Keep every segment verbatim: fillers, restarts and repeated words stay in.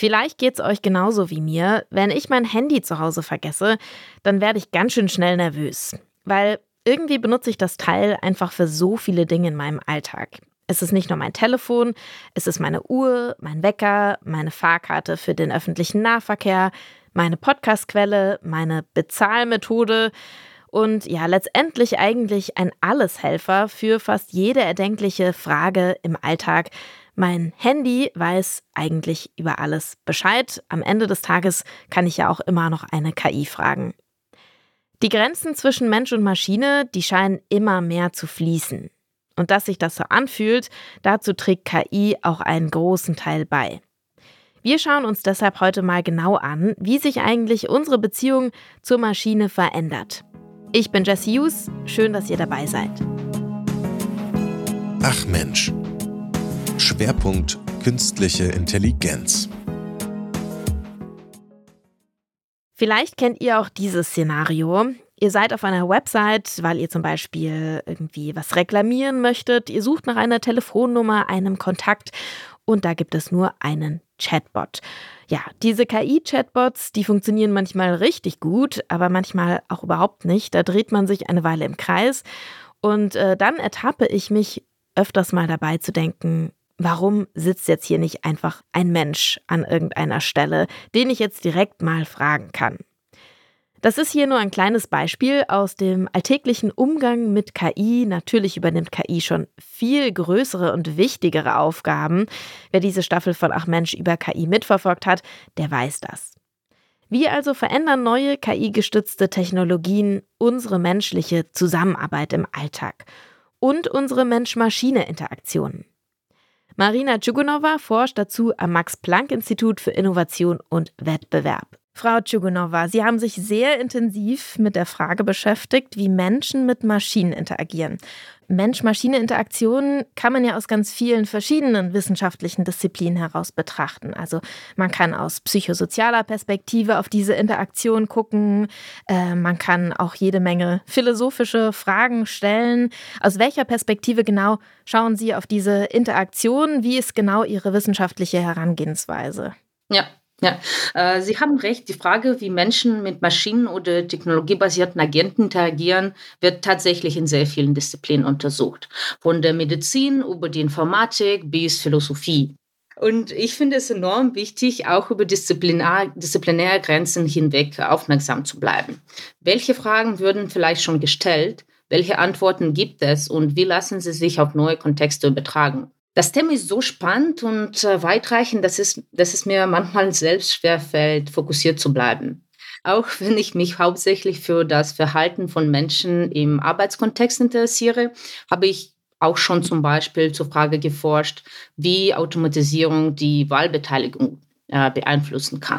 Vielleicht geht's euch genauso wie mir. Wenn ich mein Handy zu Hause vergesse, dann werde ich ganz schön schnell nervös. Weil irgendwie benutze ich das Teil einfach für so viele Dinge in meinem Alltag. Es ist nicht nur mein Telefon, es ist meine Uhr, mein Wecker, meine Fahrkarte für den öffentlichen Nahverkehr, meine Podcastquelle, meine Bezahlmethode und ja, letztendlich eigentlich ein Alleshelfer für fast jede erdenkliche Frage im Alltag. Mein Handy weiß eigentlich über alles Bescheid. Am Ende des Tages kann ich ja auch immer noch eine K I fragen. Die Grenzen zwischen Mensch und Maschine, die scheinen immer mehr zu fließen. Und dass sich das so anfühlt, dazu trägt K I auch einen großen Teil bei. Wir schauen uns deshalb heute mal genau an, wie sich eigentlich unsere Beziehung zur Maschine verändert. Ich bin Jessie Hughes, schön, dass ihr dabei seid. Ach Mensch. Schwerpunkt künstliche Intelligenz. Vielleicht kennt ihr auch dieses Szenario. Ihr seid auf einer Website, weil ihr zum Beispiel irgendwie was reklamieren möchtet. Ihr sucht nach einer Telefonnummer, einem Kontakt und da gibt es nur einen Chatbot. Ja, diese K I-Chatbots, die funktionieren manchmal richtig gut, aber manchmal auch überhaupt nicht. Da dreht man sich eine Weile im Kreis und äh, dann ertappe ich mich öfters mal dabei zu denken, warum sitzt jetzt hier nicht einfach ein Mensch an irgendeiner Stelle, den ich jetzt direkt mal fragen kann? Das ist hier nur ein kleines Beispiel aus dem alltäglichen Umgang mit K I. Natürlich übernimmt K I schon viel größere und wichtigere Aufgaben. Wer diese Staffel von Ach Mensch über K I mitverfolgt hat, der weiß das. Wie also verändern neue K I-gestützte Technologien unsere menschliche Zusammenarbeit im Alltag und unsere Mensch-Maschine-Interaktionen? Marina Tschugunova forscht dazu am Max-Planck-Institut für Innovation und Wettbewerb. Frau Tschugunova, Sie haben sich sehr intensiv mit der Frage beschäftigt, wie Menschen mit Maschinen interagieren. Mensch-Maschine-Interaktionen kann man ja aus ganz vielen verschiedenen wissenschaftlichen Disziplinen heraus betrachten. Also man kann aus psychosozialer Perspektive auf diese Interaktion gucken, äh, man kann auch jede Menge philosophische Fragen stellen. Aus welcher Perspektive genau schauen Sie auf diese Interaktion? Wie ist genau Ihre wissenschaftliche Herangehensweise? Ja. Ja, äh, Sie haben recht. Die Frage, wie Menschen mit Maschinen- oder technologiebasierten Agenten interagieren, wird tatsächlich in sehr vielen Disziplinen untersucht. Von der Medizin über die Informatik bis Philosophie. Und ich finde es enorm wichtig, auch über disziplinar, disziplinäre Grenzen hinweg aufmerksam zu bleiben. Welche Fragen würden vielleicht schon gestellt? Welche Antworten gibt es? Und wie lassen sie sich auf neue Kontexte übertragen? Das Thema ist so spannend und äh, weitreichend, dass es, dass es mir manchmal selbst schwerfällt, fokussiert zu bleiben. Auch wenn ich mich hauptsächlich für das Verhalten von Menschen im Arbeitskontext interessiere, habe ich auch schon zum Beispiel zur Frage geforscht, wie Automatisierung die Wahlbeteiligung äh, beeinflussen kann.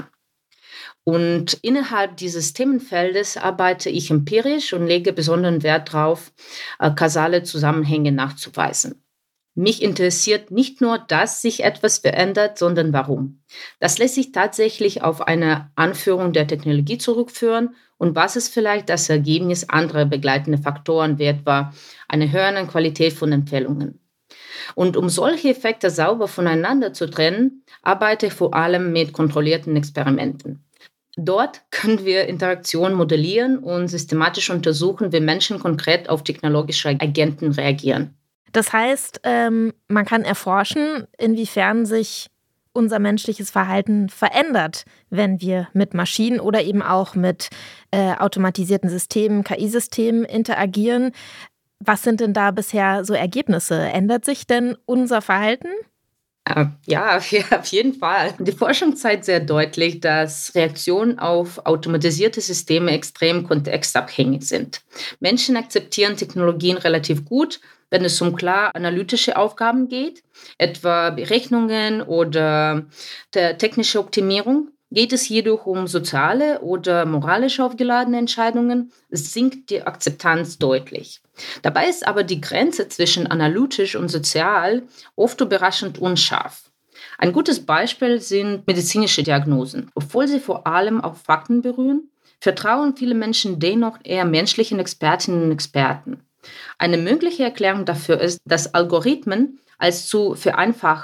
Und innerhalb dieses Themenfeldes arbeite ich empirisch und lege besonderen Wert darauf, äh, kausale Zusammenhänge nachzuweisen. Mich interessiert nicht nur, dass sich etwas verändert, sondern warum. Das lässt sich tatsächlich auf eine Anführung der Technologie zurückführen und was ist vielleicht das Ergebnis anderer begleitender Faktoren, wie etwa eine höhere Qualität von Empfehlungen. Und um solche Effekte sauber voneinander zu trennen, arbeite ich vor allem mit kontrollierten Experimenten. Dort können wir Interaktion modellieren und systematisch untersuchen, wie Menschen konkret auf technologische Agenten reagieren. Das heißt, ähm, man kann erforschen, inwiefern sich unser menschliches Verhalten verändert, wenn wir mit Maschinen oder eben auch mit äh, automatisierten Systemen, K I-Systemen interagieren. Was sind denn da bisher so Ergebnisse? Ändert sich denn unser Verhalten? Ja, auf jeden Fall. Die Forschung zeigt sehr deutlich, dass Reaktionen auf automatisierte Systeme extrem kontextabhängig sind. Menschen akzeptieren Technologien relativ gut, wenn es um klar analytische Aufgaben geht, etwa Berechnungen oder technische Optimierung. Geht es jedoch um soziale oder moralisch aufgeladene Entscheidungen, sinkt die Akzeptanz deutlich. Dabei ist aber die Grenze zwischen analytisch und sozial oft überraschend unscharf. Ein gutes Beispiel sind medizinische Diagnosen. Obwohl sie vor allem auf Fakten berühren, vertrauen viele Menschen dennoch eher menschlichen Expertinnen und Experten. Eine mögliche Erklärung dafür ist, dass Algorithmen als zu vereinfachend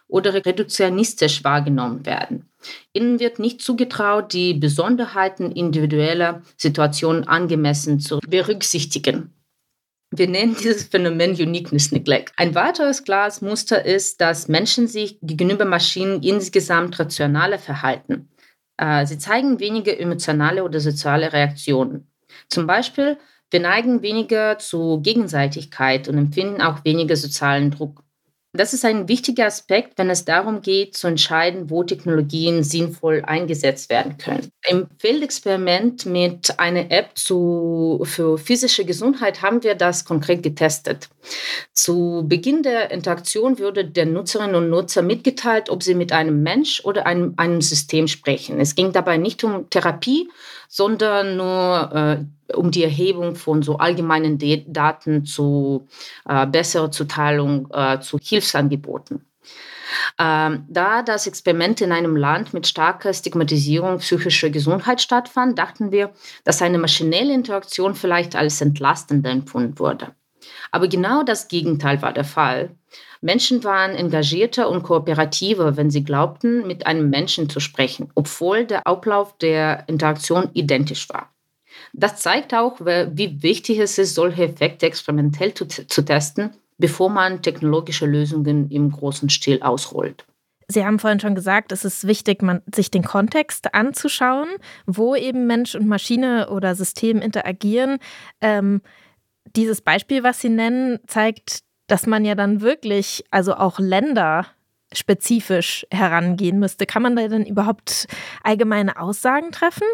oder reduktionistisch wahrgenommen werden. Ihnen wird nicht zugetraut, die Besonderheiten individueller Situationen angemessen zu berücksichtigen. Wir nennen dieses Phänomen Uniqueness Neglect. Ein weiteres klares Muster ist, dass Menschen sich gegenüber Maschinen insgesamt rationaler verhalten. Sie zeigen weniger emotionale oder soziale Reaktionen. Zum Beispiel, wir neigen weniger zu Gegenseitigkeit und empfinden auch weniger sozialen Druck. Das ist ein wichtiger Aspekt, wenn es darum geht, zu entscheiden, wo Technologien sinnvoll eingesetzt werden können. Im Feldexperiment mit einer App zu, für physische Gesundheit haben wir das konkret getestet. Zu Beginn der Interaktion wurde der Nutzerinnen und Nutzer mitgeteilt, ob sie mit einem Mensch oder einem, einem System sprechen. Es ging dabei nicht um Therapie, sondern nur äh, um die Erhebung von so allgemeinen De- Daten zu äh, besserer Zuteilung äh, zu Hilfsangeboten. Ähm, da das Experiment in einem Land mit starker Stigmatisierung psychischer Gesundheit stattfand, dachten wir, dass eine maschinelle Interaktion vielleicht als entlastender empfunden wurde. Aber genau das Gegenteil war der Fall. Menschen waren engagierter und kooperativer, wenn sie glaubten, mit einem Menschen zu sprechen, obwohl der Ablauf der Interaktion identisch war. Das zeigt auch, wie wichtig es ist, solche Effekte experimentell zu, zu testen, bevor man technologische Lösungen im großen Stil ausrollt. Sie haben vorhin schon gesagt, es ist wichtig, man, sich den Kontext anzuschauen, wo eben Mensch und Maschine oder System interagieren. Ähm, dieses Beispiel, was Sie nennen, zeigt, dass man ja dann wirklich, also auch länderspezifisch herangehen müsste. Kann man da denn überhaupt allgemeine Aussagen treffen?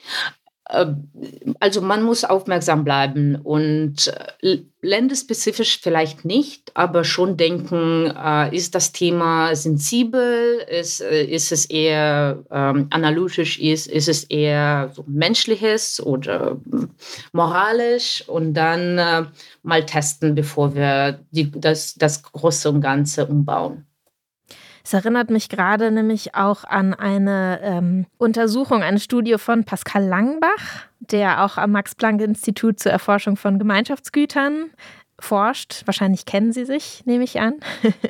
Also man muss aufmerksam bleiben und länderspezifisch vielleicht nicht, aber schon denken, äh, ist das Thema sensibel, ist, ist es eher ähm, analytisch, ist, ist es eher so menschliches oder moralisch und dann äh, mal testen, bevor wir die, das, das Große und Ganze umbauen. Es erinnert mich gerade nämlich auch an eine ähm, Untersuchung, eine Studie von Pascal Langbach, der auch am Max-Planck-Institut zur Erforschung von Gemeinschaftsgütern forscht. Wahrscheinlich kennen Sie sich, nehme ich an.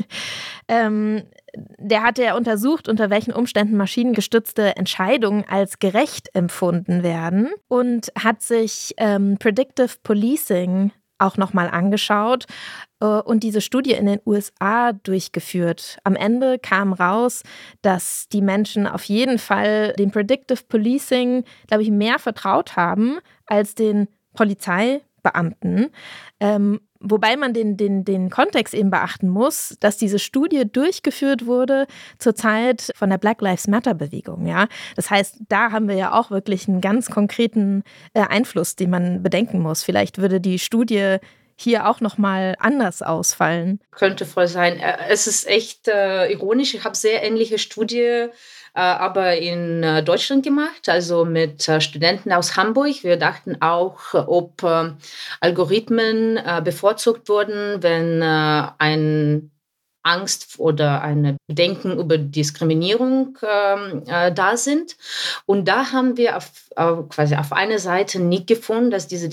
ähm, der hat ja untersucht, unter welchen Umständen maschinengestützte Entscheidungen als gerecht empfunden werden und hat sich ähm, Predictive Policing auch nochmal angeschaut und diese Studie in den U S A durchgeführt. Am Ende kam raus, dass die Menschen auf jeden Fall dem Predictive Policing, glaube ich, mehr vertraut haben als den Polizeibeamten. Ähm, wobei man den, den, den Kontext eben beachten muss, dass diese Studie durchgeführt wurde zur Zeit von der Black Lives Matter-Bewegung. Ja? Das heißt, da haben wir ja auch wirklich einen ganz konkreten äh, Einfluss, den man bedenken muss. Vielleicht würde die Studie hier auch nochmal anders ausfallen. Könnte voll sein. Es ist echt äh, ironisch. Ich habe sehr ähnliche Studie äh, aber in äh, Deutschland gemacht, also mit äh, Studenten aus Hamburg. Wir dachten auch, ob äh, Algorithmen äh, bevorzugt wurden, wenn äh, ein Angst oder eine Bedenken über Diskriminierung äh, da sind. Und da haben wir auf, auf, quasi auf einer Seite nicht gefunden, dass diese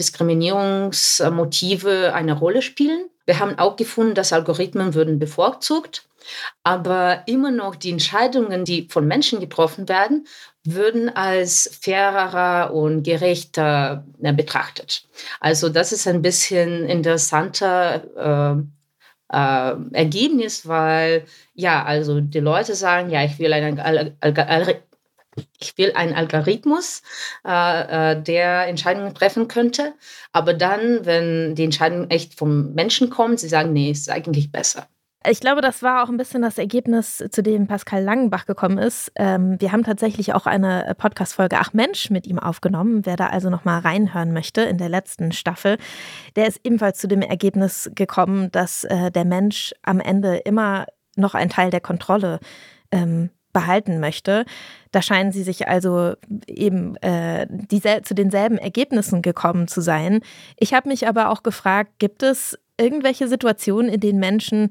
Diskriminierungsmotive eine Rolle spielen. Wir haben auch gefunden, dass Algorithmen würden bevorzugt, aber immer noch die Entscheidungen, die von Menschen getroffen werden, würden als fairer und gerechter äh, betrachtet. Also das ist ein bisschen interessanter äh, Äh, Ergebnis, weil ja, also die Leute sagen, ja, ich will einen, Al- Al- Al- ich will einen Algorithmus, äh, äh, der Entscheidungen treffen könnte, aber dann, wenn die Entscheidung echt vom Menschen kommt, sie sagen, nee, ist eigentlich besser. Ich glaube, das war auch ein bisschen das Ergebnis, zu dem Pascal Langenbach gekommen ist. Ähm, wir haben tatsächlich auch eine Podcast-Folge Ach Mensch mit ihm aufgenommen. Wer da also noch mal reinhören möchte in der letzten Staffel, der ist ebenfalls zu dem Ergebnis gekommen, dass äh, der Mensch am Ende immer noch einen Teil der Kontrolle ähm, behalten möchte. Da scheinen sie sich also eben äh, die, zu denselben Ergebnissen gekommen zu sein. Ich habe mich aber auch gefragt, gibt es irgendwelche Situationen, in denen Menschen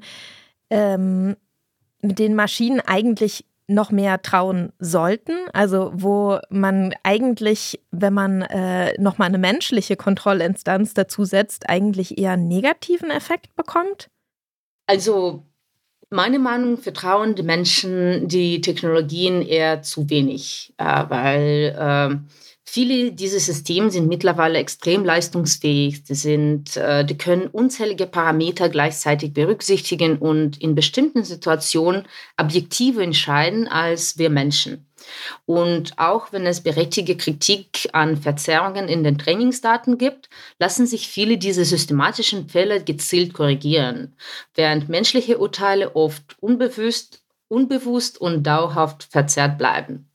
ähm, mit den Maschinen eigentlich noch mehr trauen sollten? Also wo man eigentlich, wenn man äh, nochmal eine menschliche Kontrollinstanz dazu setzt, eigentlich eher einen negativen Effekt bekommt? Also Meine Meinung, vertrauen die Menschen die Technologien eher zu wenig, äh, weil äh, viele dieser Systeme sind mittlerweile extrem leistungsfähig. Die, sind, äh, die können unzählige Parameter gleichzeitig berücksichtigen und in bestimmten Situationen objektiver entscheiden als wir Menschen. Und auch wenn es berechtigte Kritik an Verzerrungen in den Trainingsdaten gibt, lassen sich viele dieser systematischen Fälle gezielt korrigieren, während menschliche Urteile oft unbewusst, unbewusst und dauerhaft verzerrt bleiben.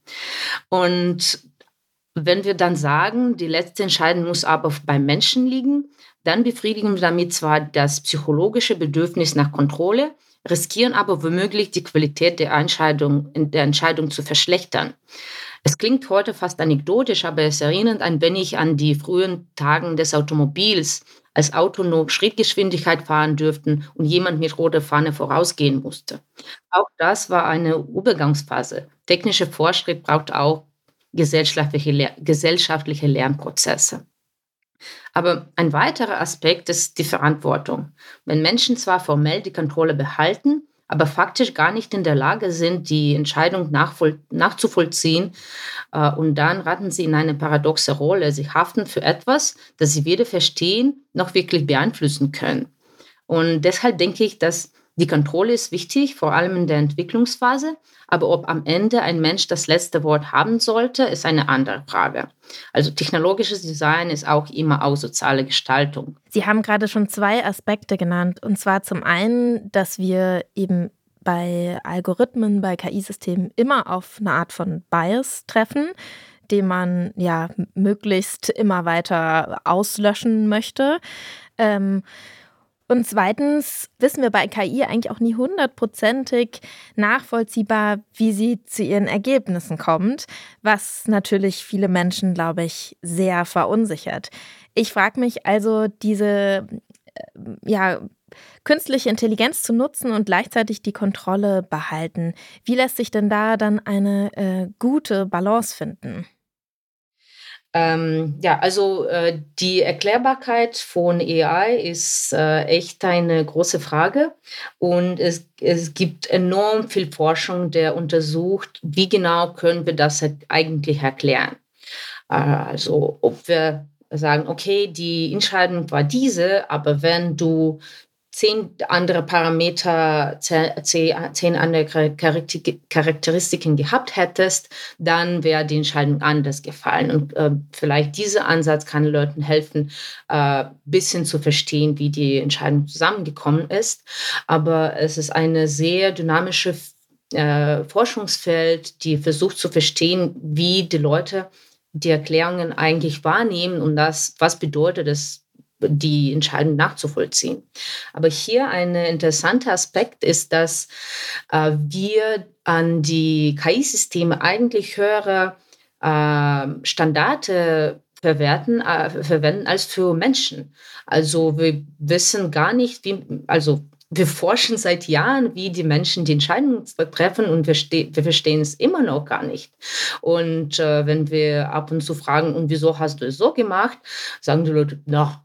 Und wenn wir dann sagen, die letzte Entscheidung muss aber beim Menschen liegen, dann befriedigen wir damit zwar das psychologische Bedürfnis nach Kontrolle, riskieren aber womöglich die Qualität der Entscheidung, der Entscheidung zu verschlechtern. Es klingt heute fast anekdotisch, aber es erinnert ein wenig an die frühen Tagen des Automobils, als Autos nur Schrittgeschwindigkeit fahren dürften und jemand mit roter Fahne vorausgehen musste. Auch das war eine Übergangsphase. Technischer Fortschritt braucht auch gesellschaftliche, Lehr- gesellschaftliche Lernprozesse. Aber ein weiterer Aspekt ist die Verantwortung. Wenn Menschen zwar formell die Kontrolle behalten, aber faktisch gar nicht in der Lage sind, die Entscheidung nachvoll- nachzuvollziehen, äh, und dann raten sie in eine paradoxe Rolle. Sie haften für etwas, das sie weder verstehen noch wirklich beeinflussen können. Und deshalb denke ich, dass die Kontrolle ist wichtig, vor allem in der Entwicklungsphase. Aber ob am Ende ein Mensch das letzte Wort haben sollte, ist eine andere Frage. Also technologisches Design ist auch immer auch soziale Gestaltung. Sie haben gerade schon zwei Aspekte genannt. Und zwar zum einen, dass wir eben bei Algorithmen, bei K I-Systemen immer auf eine Art von Bias treffen, den man ja möglichst immer weiter auslöschen möchte. Ähm, Und zweitens wissen wir bei K I eigentlich auch nie hundertprozentig nachvollziehbar, wie sie zu ihren Ergebnissen kommt, was natürlich viele Menschen, glaube ich, sehr verunsichert. Ich frage mich also, diese äh, ja, künstliche Intelligenz zu nutzen und gleichzeitig die Kontrolle behalten. Wie lässt sich denn da dann eine äh, gute Balance finden? Ähm, ja, also äh, die Erklärbarkeit von A I ist äh, echt eine große Frage und es, es gibt enorm viel Forschung, der untersucht, wie genau können wir das halt eigentlich erklären. Äh, also ob wir sagen, okay, die Entscheidung war diese, aber wenn du zehn andere Parameter, ze- ze- zehn andere Charakter- Charakteristiken gehabt hättest, dann wäre die Entscheidung anders gefallen. Und äh, vielleicht dieser Ansatz kann Leuten helfen, ein äh, bisschen zu verstehen, wie die Entscheidung zusammengekommen ist. Aber es ist eine sehr dynamische äh, Forschungsfeld, die versucht zu verstehen, wie die Leute die Erklärungen eigentlich wahrnehmen und das, was bedeutet es, die Entscheidung nachzuvollziehen. Aber hier ein interessanter Aspekt ist, dass äh, wir an die K I-Systeme eigentlich höhere äh, Standarde verwerten, äh, verwenden als für Menschen. Also wir wissen gar nicht, wie, also wir forschen seit Jahren, wie die Menschen die Entscheidungen treffen und wir, ste- wir verstehen es immer noch gar nicht. Und äh, wenn wir ab und zu fragen, und wieso hast du es so gemacht, sagen die Leute, na.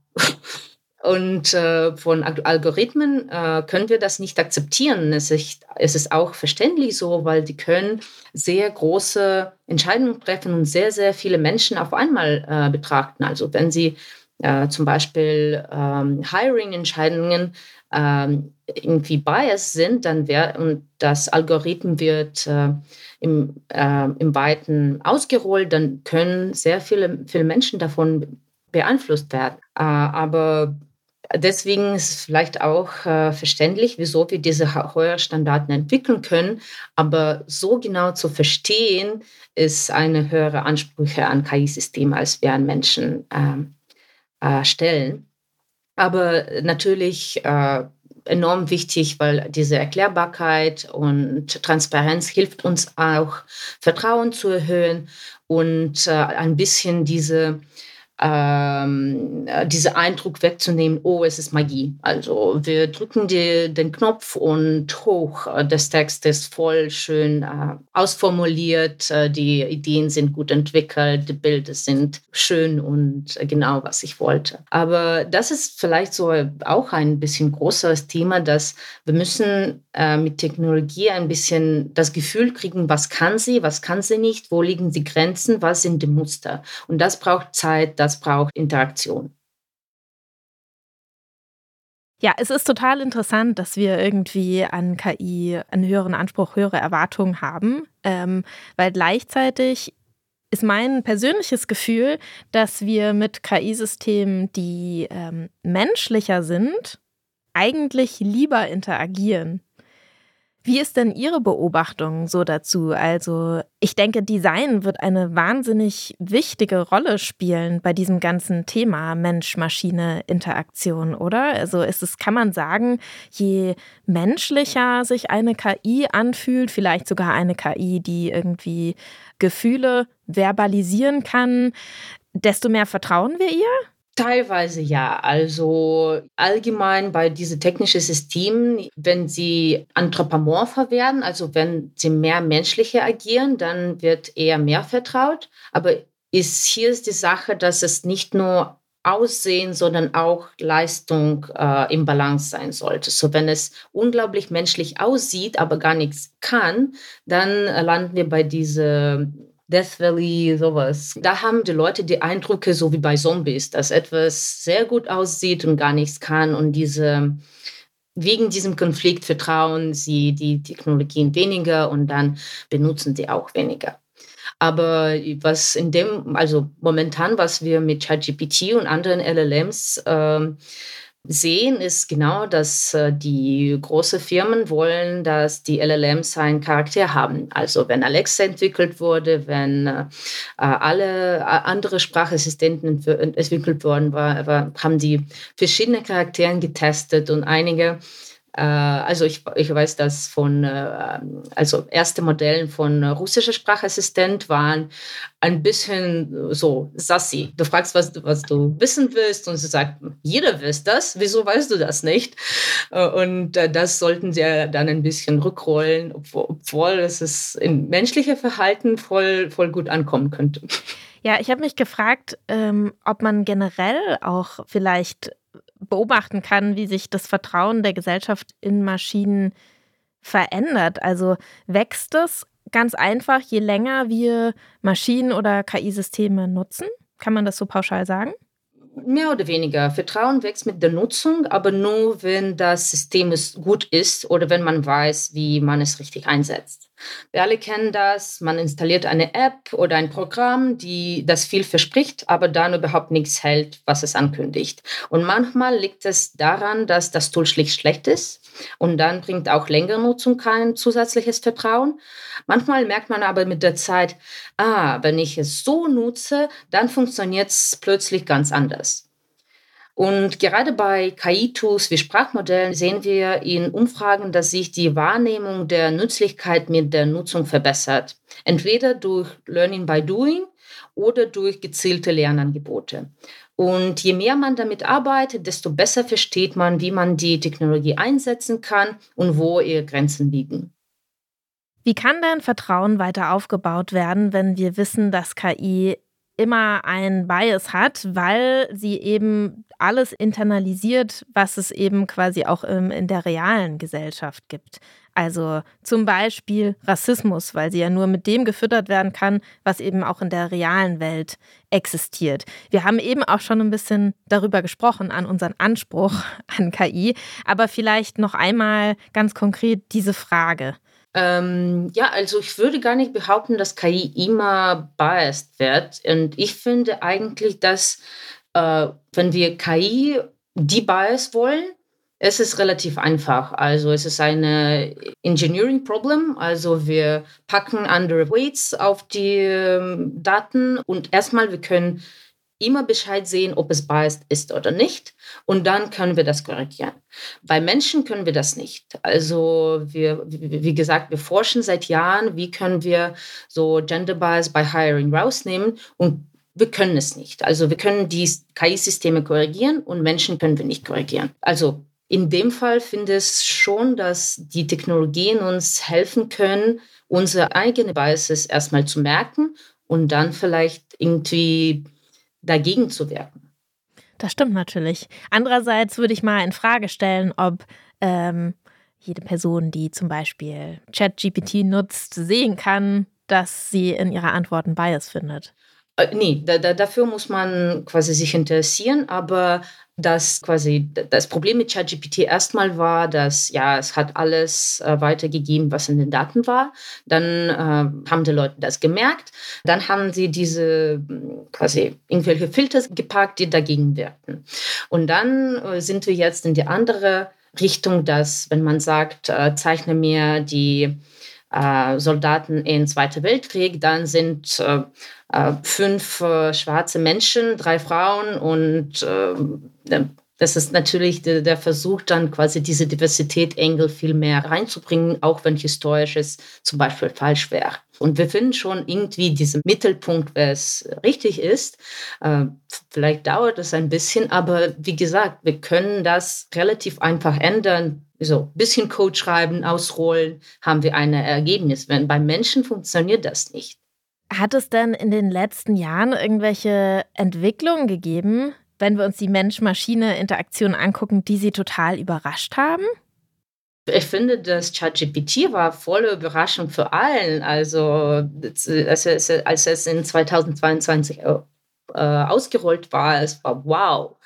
Und äh, von Al- Algorithmen äh, können wir das nicht akzeptieren. Es ist, es ist auch verständlich so, weil die können sehr große Entscheidungen treffen und sehr, sehr viele Menschen auf einmal äh, betrachten. Also wenn sie äh, zum Beispiel ähm, Hiring-Entscheidungen ähm, irgendwie biased sind, dann wär, und das Algorithmen wird äh, im, äh, im Weiten ausgerollt, dann können sehr viele, viele Menschen davon beeinflusst werden. Äh, aber deswegen ist es vielleicht auch äh, verständlich, wieso wir diese ha- höheren Standards entwickeln können. Aber so genau zu verstehen, ist eine höhere Ansprüche an K I-Systeme, als wir an Menschen ähm, äh, stellen. Aber natürlich äh, enorm wichtig, weil diese Erklärbarkeit und Transparenz hilft uns auch, Vertrauen zu erhöhen und äh, ein bisschen diese ähm, diesen Eindruck wegzunehmen, oh, es ist Magie. Also wir drücken die, den Knopf und hoch, das Text ist voll schön äh, ausformuliert, äh, die Ideen sind gut entwickelt, die Bilder sind schön und genau, was ich wollte. Aber das ist vielleicht so auch ein bisschen größeres Thema, dass wir müssen äh, mit Technologie ein bisschen das Gefühl kriegen, was kann sie, was kann sie nicht, wo liegen die Grenzen, was sind die Muster. Und das braucht Zeit, das braucht Interaktion. Ja, es ist total interessant, dass wir irgendwie an K I einen höheren Anspruch, höhere Erwartungen haben, ähm, weil gleichzeitig ist mein persönliches Gefühl, dass wir mit K I-Systemen, die ähm, menschlicher sind, eigentlich lieber interagieren. Wie ist denn Ihre Beobachtung so dazu? Also ich denke, Design wird eine wahnsinnig wichtige Rolle spielen bei diesem ganzen Thema Mensch-Maschine-Interaktion, oder? Also ist es, kann man sagen, je menschlicher sich eine K I anfühlt, vielleicht sogar eine K I, die irgendwie Gefühle verbalisieren kann, desto mehr vertrauen wir ihr? Teilweise ja. Also allgemein bei diesen technischen Systemen, wenn sie anthropomorpher werden, also wenn sie mehr menschlicher agieren, dann wird eher mehr vertraut. Aber ist, hier ist die Sache, dass es nicht nur Aussehen, sondern auch Leistung äh, im Balance sein sollte. So, wenn es unglaublich menschlich aussieht, aber gar nichts kann, dann äh, landen wir bei dieser Death Valley, sowas. Da haben die Leute die Eindrücke, so wie bei Zombies, dass etwas sehr gut aussieht und gar nichts kann. Und diese, wegen diesem Konflikt vertrauen sie die Technologien weniger und dann benutzen sie auch weniger. Aber was in dem, also momentan, was wir mit ChatGPT und anderen L L Ms ähm, sehen, ist genau, dass äh, die großen Firmen wollen, dass die L L Ms einen Charakter haben. Also wenn Alexa entwickelt wurde, wenn äh, alle äh, andere Sprachassistenten für, entwickelt worden war, war, haben die verschiedene Charaktere getestet und einige also ich, ich weiß, dass von, also erste Modellen von russischer Sprachassistent waren ein bisschen so sassy. Du fragst, was, was du wissen willst und sie sagt, jeder weiß das, wieso weißt du das nicht? Und das sollten sie dann ein bisschen rückrollen, obwohl es ist in menschlichem Verhalten voll, voll gut ankommen könnte. Ja, ich habe mich gefragt, ähm, ob man generell auch vielleicht beobachten kann, wie sich das Vertrauen der Gesellschaft in Maschinen verändert. Also wächst es ganz einfach, je länger wir Maschinen oder K I-Systeme nutzen? Kann man das so pauschal sagen? Mehr oder weniger. Vertrauen wächst mit der Nutzung, aber nur, wenn das System gut ist oder wenn man weiß, wie man es richtig einsetzt. Wir alle kennen das. Man installiert eine App oder ein Programm, die das viel verspricht, aber dann überhaupt nichts hält, was es ankündigt. Und manchmal liegt es daran, dass das Tool schlicht schlecht ist und dann bringt auch längere Nutzung kein zusätzliches Vertrauen. Manchmal merkt man aber mit der Zeit, ah, wenn ich es so nutze, dann funktioniert es plötzlich ganz anders. Und gerade bei K I-Tools wie Sprachmodellen sehen wir in Umfragen, dass sich die Wahrnehmung der Nützlichkeit mit der Nutzung verbessert. Entweder durch Learning by Doing oder durch gezielte Lernangebote. Und je mehr man damit arbeitet, desto besser versteht man, wie man die Technologie einsetzen kann und wo ihre Grenzen liegen. Wie kann denn Vertrauen weiter aufgebaut werden, wenn wir wissen, dass K I immer einen Bias hat, weil sie eben alles internalisiert, was es eben quasi auch im, in der realen Gesellschaft gibt. Also zum Beispiel Rassismus, weil sie ja nur mit dem gefüttert werden kann, was eben auch in der realen Welt existiert. Wir haben eben auch schon ein bisschen darüber gesprochen, an unseren Anspruch an K I, aber vielleicht noch einmal ganz konkret diese Frage. Ähm, ja, also ich würde gar nicht behaupten, dass K I immer biased wird. Und ich finde eigentlich, dass äh, wenn wir K I debias wollen, es ist relativ einfach. Also es ist eine Engineering Problem. Also wir packen andere Weights auf die ähm, Daten und erstmal wir können immer Bescheid sehen, ob es biased ist oder nicht. Und dann können wir das korrigieren. Bei Menschen können wir das nicht. Also wir, wie gesagt, wir forschen seit Jahren, wie können wir so Gender Bias bei Hiring rausnehmen. Und wir können es nicht. Also wir können die K I-Systeme korrigieren und Menschen können wir nicht korrigieren. Also in dem Fall finde ich schon, dass die Technologien uns helfen können, unsere eigene Biases erstmal zu merken und dann vielleicht irgendwie dagegen zu wirken. Das stimmt natürlich. Andererseits würde ich mal in Frage stellen, ob ähm, jede Person, die zum Beispiel ChatGPT nutzt, sehen kann, dass sie in ihrer Antworten Bias findet. Äh, nee, da, da, dafür muss man quasi sich interessieren, aber das quasi das Problem mit ChatGPT erstmal war, dass ja, es hat alles äh, weitergegeben, was in den Daten war. Dann äh, haben die Leute das gemerkt. Dann haben sie diese mh, quasi irgendwelche Filter gepackt, die dagegen wirkten. Und dann äh, sind wir jetzt in die andere Richtung, dass wenn man sagt, äh, zeichne mir die äh, Soldaten im Zweiten Weltkrieg, dann sind äh, äh, fünf äh, schwarze Menschen, drei Frauen und äh, das ist natürlich der, der Versuch, dann quasi diese Diversität-Engel viel mehr reinzubringen, auch wenn historisches zum Beispiel falsch wäre. Und wir finden schon irgendwie diesen Mittelpunkt, wer es richtig ist. Äh, vielleicht dauert es ein bisschen, aber wie gesagt, wir können das relativ einfach ändern. So ein bisschen Code schreiben, ausrollen, haben wir ein Ergebnis. Wenn bei Menschen funktioniert das nicht. Hat es denn in den letzten Jahren irgendwelche Entwicklungen gegeben, wenn wir uns die Mensch-Maschine-Interaktion angucken, die Sie total überrascht haben? Ich finde, das ChatGPT war volle Überraschung für allen. Also als es, als es in zweitausendzweiundzwanzig äh, ausgerollt war, es war wow.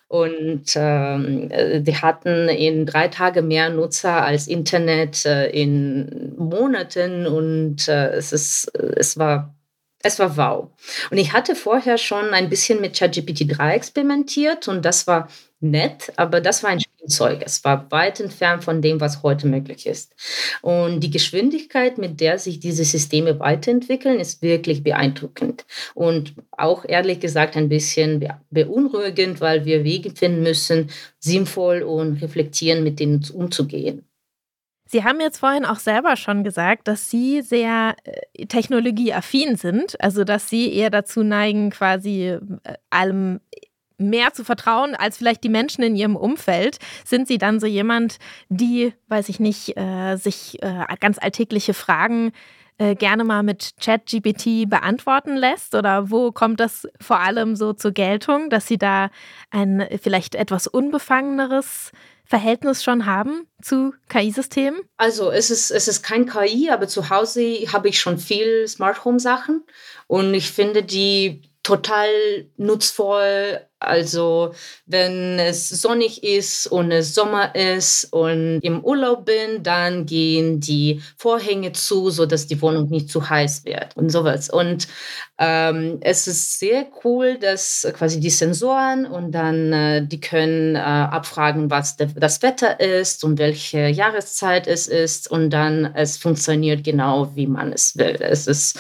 Und ähm, die hatten in drei Tagen mehr Nutzer als Internet äh, in Monaten und äh, es, ist, es war Es war wow. Und ich hatte vorher schon ein bisschen mit ChatGPT drei experimentiert und das war nett, aber das war ein Spielzeug. Es war weit entfernt von dem, was heute möglich ist. Und die Geschwindigkeit, mit der sich diese Systeme weiterentwickeln, ist wirklich beeindruckend. Und auch ehrlich gesagt ein bisschen beunruhigend, weil wir Wege finden müssen, sinnvoll und reflektierend mit denen umzugehen. Sie haben jetzt vorhin auch selber schon gesagt, dass Sie sehr äh, technologieaffin sind, also dass Sie eher dazu neigen, quasi äh, allem mehr zu vertrauen als vielleicht die Menschen in Ihrem Umfeld. Sind Sie dann so jemand, die, weiß ich nicht, äh, sich äh, ganz alltägliche Fragen äh, gerne mal mit ChatGPT beantworten lässt? Oder wo kommt das vor allem so zur Geltung, dass Sie da ein vielleicht etwas unbefangeneres Verhältnis schon haben zu K I-Systemen? Also es ist, es ist kein K I, aber zu Hause habe ich schon viel Smart Home Sachen und ich finde die total nutzvoll. Also wenn es sonnig ist und es Sommer ist und im Urlaub bin, dann gehen die Vorhänge zu, sodass die Wohnung nicht zu heiß wird und sowas. Und ähm, es ist sehr cool, dass quasi die Sensoren und dann äh, die können äh, abfragen, was de- das Wetter ist und welche Jahreszeit es ist und dann es funktioniert genau, wie man es will. Es ist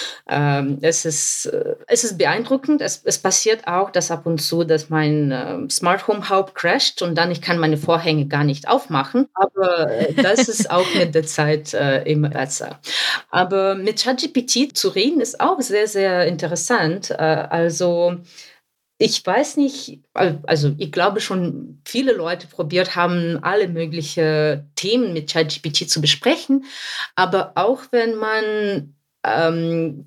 ähm, es ist, äh, es ist beeindruckend. Es, es passiert auch, dass ab und zu, dass mein äh, Smart Home Hub crasht und dann ich kann meine Vorhänge gar nicht aufmachen. Aber äh, das ist auch mit der Zeit äh, immer besser. Aber mit ChatGPT zu reden ist auch sehr, sehr interessant. Äh, also ich weiß nicht, al- also ich glaube schon, viele Leute probiert haben, alle möglichen Themen mit ChatGPT zu besprechen. Aber auch wenn man ähm,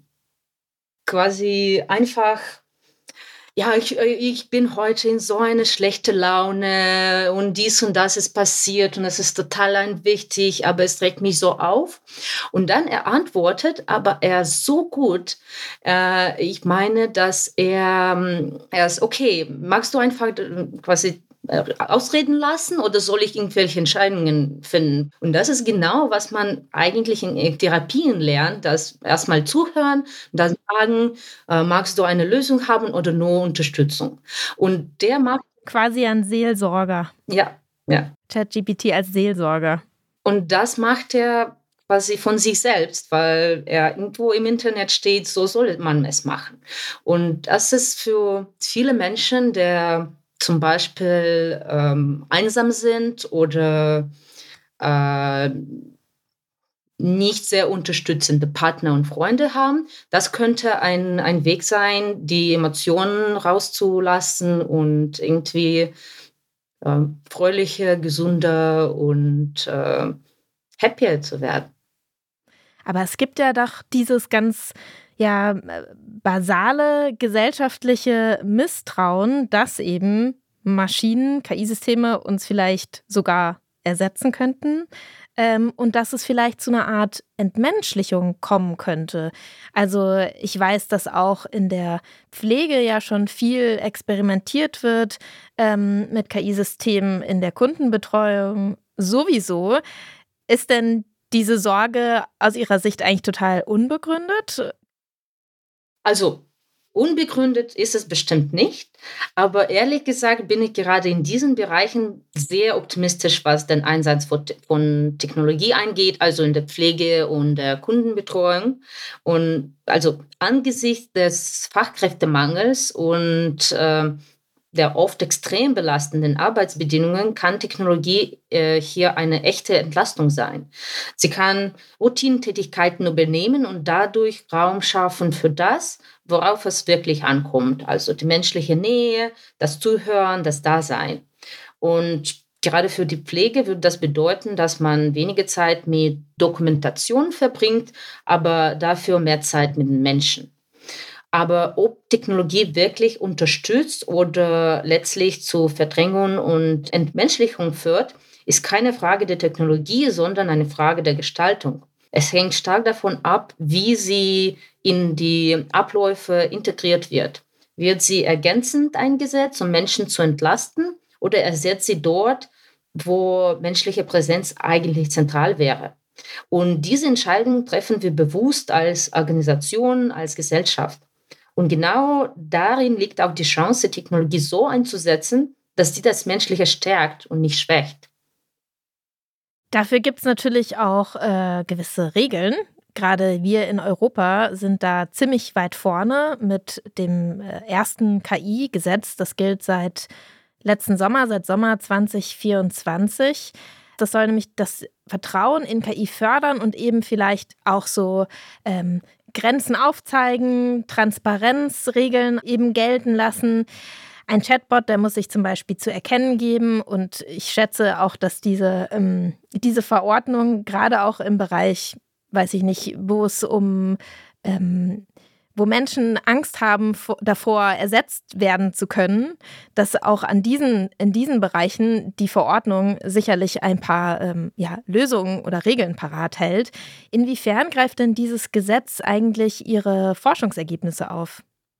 quasi einfach, ja, ich, äh, ich bin heute in so eine schlechte Laune und dies und das ist passiert und es ist total ein wichtig, aber es regt mich so auf. Und dann er antwortet, aber er so gut, äh, ich meine, dass er, ähm, er ist, okay, magst du einfach äh, quasi äh, ausreden lassen oder soll ich irgendwelche Entscheidungen finden? Und das ist genau, was man eigentlich in äh, Therapien lernt, das erstmal zuhören, dann sagen, äh, magst du eine Lösung haben oder nur Unterstützung? Und der macht, Quasi ein Seelsorger. ja, ja. ChatGPT als Seelsorger. Und das macht er quasi von sich selbst, weil er irgendwo im Internet steht, so soll man es machen. Und das ist für viele Menschen, der zum Beispiel ähm, einsam sind oder äh, nicht sehr unterstützende Partner und Freunde haben. Das könnte ein, ein Weg sein, die Emotionen rauszulassen und irgendwie äh, fröhlicher, gesunder und äh, happier zu werden. Aber es gibt ja doch dieses ganz ja, äh, basale gesellschaftliche Misstrauen, dass eben Maschinen, K I-Systeme uns vielleicht sogar ersetzen könnten, ähm, und dass es vielleicht zu einer Art Entmenschlichung kommen könnte. Also ich weiß, dass auch in der Pflege ja schon viel experimentiert wird ähm, mit K I-Systemen in der Kundenbetreuung sowieso. Ist denn diese Sorge aus Ihrer Sicht eigentlich total unbegründet? Also unbegründet ist es bestimmt nicht, aber ehrlich gesagt bin ich gerade in diesen Bereichen sehr optimistisch, was den Einsatz von, Te- von Technologie angeht, also in der Pflege und der Kundenbetreuung. Und also angesichts des Fachkräftemangels und äh, der oft extrem belastenden Arbeitsbedingungen kann Technologie äh, hier eine echte Entlastung sein. Sie kann Routinentätigkeiten übernehmen und dadurch Raum schaffen für das, worauf es wirklich ankommt. Also die menschliche Nähe, das Zuhören, das Dasein. Und gerade für die Pflege würde das bedeuten, dass man wenige Zeit mit Dokumentation verbringt, aber dafür mehr Zeit mit den Menschen. Aber ob Technologie wirklich unterstützt oder letztlich zu Verdrängung und Entmenschlichung führt, ist keine Frage der Technologie, sondern eine Frage der Gestaltung. Es hängt stark davon ab, wie sie in die Abläufe integriert wird. Wird sie ergänzend eingesetzt, um Menschen zu entlasten, oder ersetzt sie dort, wo menschliche Präsenz eigentlich zentral wäre? Und diese Entscheidung treffen wir bewusst als Organisation, als Gesellschaft. Und genau darin liegt auch die Chance, Technologie so einzusetzen, dass sie das Menschliche stärkt und nicht schwächt. Dafür gibt es natürlich auch äh, gewisse Regeln. Gerade wir in Europa sind da ziemlich weit vorne mit dem äh, ersten K I-Gesetz. Das gilt seit letzten Sommer, seit Sommer zwanzig vierundzwanzig. Das soll nämlich das Vertrauen in K I fördern und eben vielleicht auch so ähm, Grenzen aufzeigen, Transparenzregeln eben gelten lassen. Ein Chatbot, der muss sich zum Beispiel zu erkennen geben. Und ich schätze auch, dass diese, ähm, diese Verordnung gerade auch im Bereich, weiß ich nicht, wo es um, ähm, wo Menschen Angst haben vor, davor, ersetzt werden zu können, dass auch an diesen, in diesen Bereichen die Verordnung sicherlich ein paar ähm, ja, Lösungen oder Regeln parat hält. Inwiefern greift denn dieses Gesetz eigentlich Ihre Forschungsergebnisse auf?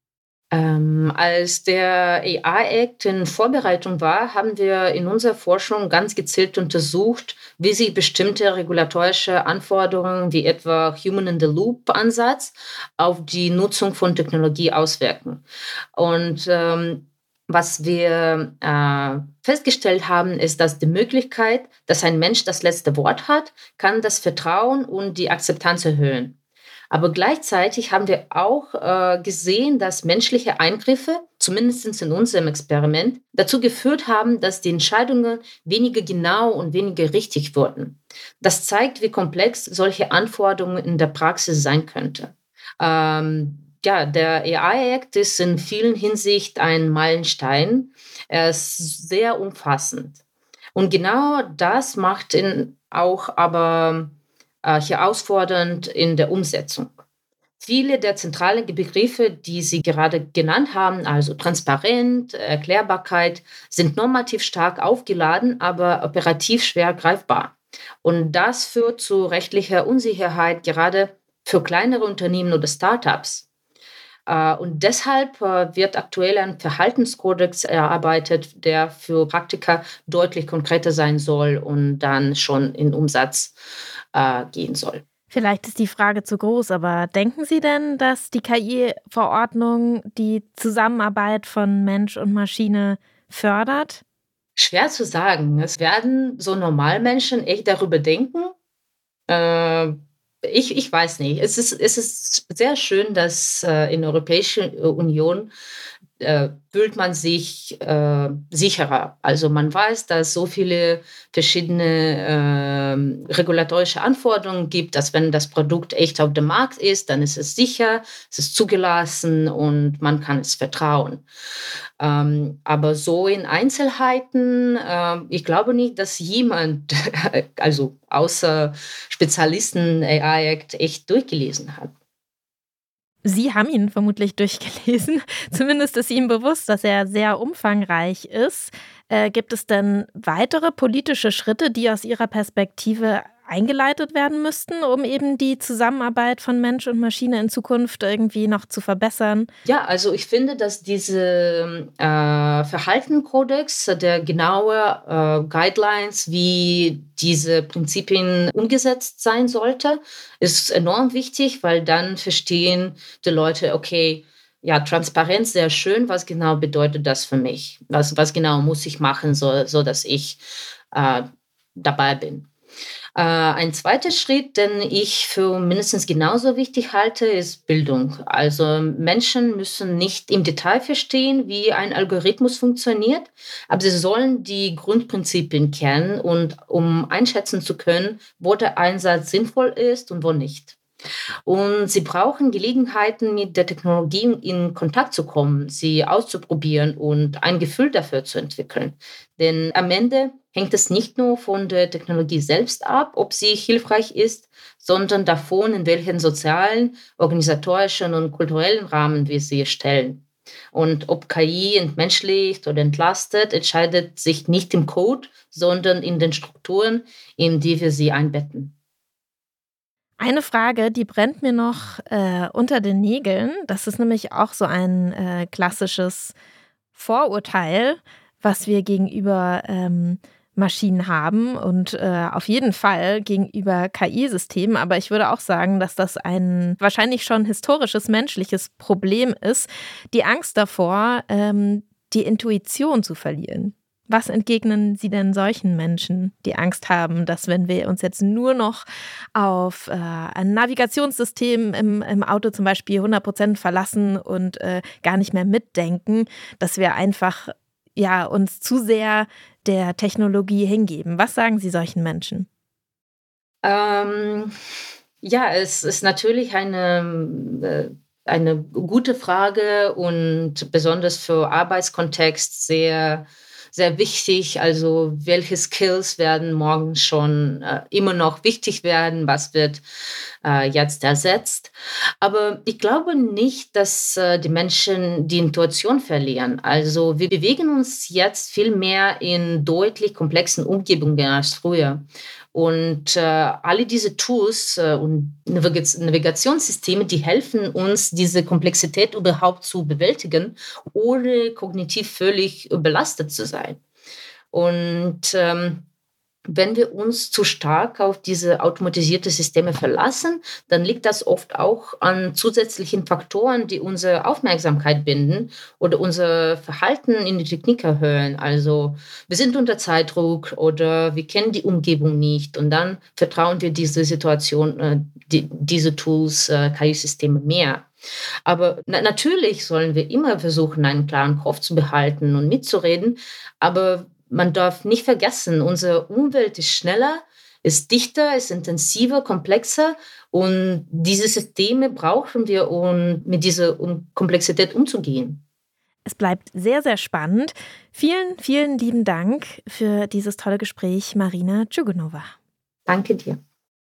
Ähm, als der A I-Act in Vorbereitung war, haben wir in unserer Forschung ganz gezielt untersucht, wie sich bestimmte regulatorische Anforderungen wie etwa Human-in-the-Loop-Ansatz auf die Nutzung von Technologie auswirken. Und ähm, was wir äh, festgestellt haben, ist, dass die Möglichkeit, dass ein Mensch das letzte Wort hat, kann das Vertrauen und die Akzeptanz erhöhen. Aber gleichzeitig haben wir auch äh, gesehen, dass menschliche Eingriffe, zumindest in unserem Experiment, dazu geführt haben, dass die Entscheidungen weniger genau und weniger richtig wurden. Das zeigt, wie komplex solche Anforderungen in der Praxis sein könnte. Ähm, ja, der A I-Act ist in vielen Hinsichten ein Meilenstein. Er ist sehr umfassend. Und genau das macht ihn auch aber äh, herausfordernd in der Umsetzung. Viele der zentralen Begriffe, die Sie gerade genannt haben, also Transparenz, Erklärbarkeit, sind normativ stark aufgeladen, aber operativ schwer greifbar. Und das führt zu rechtlicher Unsicherheit, gerade für kleinere Unternehmen oder Startups. Äh, Und deshalb äh, wird aktuell ein Verhaltenskodex erarbeitet, der für Praktiker deutlich konkreter sein soll und dann schon in Umsatz äh, gehen soll. Vielleicht ist die Frage zu groß, aber denken Sie denn, dass die K I-Verordnung die Zusammenarbeit von Mensch und Maschine fördert? Schwer zu sagen. Es werden so Normalmenschen echt darüber denken. Äh, ich, ich weiß nicht. Es ist, es ist sehr schön, dass äh, in der Europäischen Union äh, fühlt man sich äh, sicherer. Also man weiß, dass es so viele verschiedene äh, regulatorische Anforderungen gibt, dass wenn das Produkt echt auf dem Markt ist, dann ist es sicher, es ist zugelassen und man kann es vertrauen. Ähm, aber so in Einzelheiten, äh, ich glaube nicht, dass jemand, also außer Spezialisten A I-Act, echt durchgelesen hat. Sie haben ihn vermutlich durchgelesen. Zumindest ist Ihnen bewusst, dass er sehr umfangreich ist. Äh, gibt es denn weitere politische Schritte, die aus Ihrer Perspektive eingeleitet werden müssten, um eben die Zusammenarbeit von Mensch und Maschine in Zukunft irgendwie noch zu verbessern? Ja, also ich finde, dass diese äh, Verhaltenskodex, der genaue äh, Guidelines, wie diese Prinzipien umgesetzt sein sollte, ist enorm wichtig, weil dann verstehen die Leute, okay, ja, Transparenz sehr schön, was genau bedeutet das für mich? Was, was genau muss ich machen, so, so dass ich äh, dabei bin? Äh, ein zweiter Schritt, den ich für mindestens genauso wichtig halte, ist Bildung. Also Menschen müssen nicht im Detail verstehen, wie ein Algorithmus funktioniert, aber sie sollen die Grundprinzipien kennen und um einschätzen zu können, wo der Einsatz sinnvoll ist und wo nicht. Und sie brauchen Gelegenheiten, mit der Technologie in Kontakt zu kommen, sie auszuprobieren und ein Gefühl dafür zu entwickeln. Denn am Ende hängt es nicht nur von der Technologie selbst ab, ob sie hilfreich ist, sondern davon, in welchen sozialen, organisatorischen und kulturellen Rahmen wir sie stellen. Und ob K I entmenschlicht oder entlastet, entscheidet sich nicht im Code, sondern in den Strukturen, in die wir sie einbetten. Eine Frage, die brennt mir noch äh, unter den Nägeln. Das ist nämlich auch so ein äh, klassisches Vorurteil, was wir gegenüber ähm, Maschinen haben und äh, auf jeden Fall gegenüber K I-Systemen. Aber ich würde auch sagen, dass das ein wahrscheinlich schon historisches menschliches Problem ist, die Angst davor, ähm, die Intuition zu verlieren. Was entgegnen Sie denn solchen Menschen, die Angst haben, dass wenn wir uns jetzt nur noch auf äh, ein Navigationssystem im, im Auto zum Beispiel hundert Prozent verlassen und äh, gar nicht mehr mitdenken, dass wir einfach ja, uns zu sehr der Technologie hingeben? Was sagen Sie solchen Menschen? Ähm, ja, es ist natürlich eine, äh, eine gute Frage und besonders für Arbeitskontext sehr sehr wichtig. Also welche Skills werden morgen schon äh, immer noch wichtig werden? Was wird äh, jetzt ersetzt? Aber ich glaube nicht, dass äh, die Menschen die Intuition verlieren. Also wir bewegen uns jetzt viel mehr in deutlich komplexen Umgebungen als früher. Und äh, alle diese Tools äh, und Navig- Navigationssysteme, die helfen uns, diese Komplexität überhaupt zu bewältigen, ohne kognitiv völlig belastet zu sein. Und ähm, wenn wir uns zu stark auf diese automatisierte Systeme verlassen, dann liegt das oft auch an zusätzlichen Faktoren, die unsere Aufmerksamkeit binden oder unser Verhalten in die Technik erhöhen. Also wir sind unter Zeitdruck oder wir kennen die Umgebung nicht und dann vertrauen wir diese Situation, äh, die, diese Tools, äh, K I-Systeme mehr. Aber na- natürlich sollen wir immer versuchen, einen klaren Kopf zu behalten und mitzureden, aber man darf nicht vergessen, unsere Umwelt ist schneller, ist dichter, ist intensiver, komplexer und diese Systeme brauchen wir, um mit dieser um Komplexität umzugehen. Es bleibt sehr, sehr spannend. Vielen, vielen lieben Dank für dieses tolle Gespräch, Marina Djugonova. Danke dir.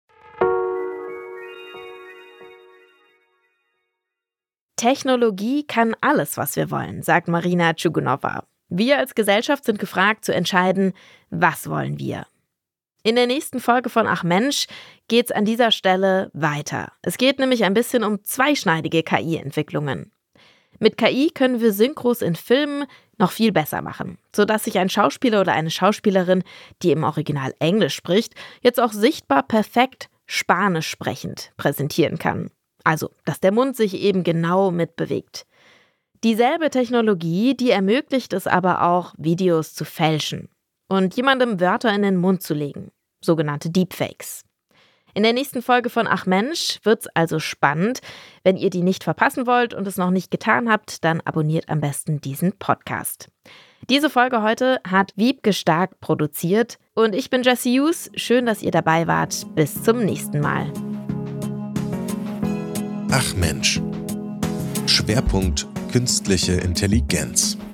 Technologie kann alles, was wir wollen, sagt Marina Djugonova. Wir als Gesellschaft sind gefragt zu entscheiden, was wollen wir. In der nächsten Folge von Ach Mensch geht es an dieser Stelle weiter. Es geht nämlich ein bisschen um zweischneidige K I-Entwicklungen. Mit K I können wir Synchros in Filmen noch viel besser machen, sodass sich ein Schauspieler oder eine Schauspielerin, die im Original Englisch spricht, jetzt auch sichtbar perfekt Spanisch sprechend präsentieren kann. Also, dass der Mund sich eben genau mitbewegt. Dieselbe Technologie, die ermöglicht es aber auch, Videos zu fälschen und jemandem Wörter in den Mund zu legen, sogenannte Deepfakes. In der nächsten Folge von Ach Mensch wird's also spannend. Wenn ihr die nicht verpassen wollt und es noch nicht getan habt, dann abonniert am besten diesen Podcast. Diese Folge heute hat Wiebke Stark produziert und ich bin Jessie Hughes. Schön, dass ihr dabei wart. Bis zum nächsten Mal. Ach Mensch. Schwerpunkt Künstliche Intelligenz.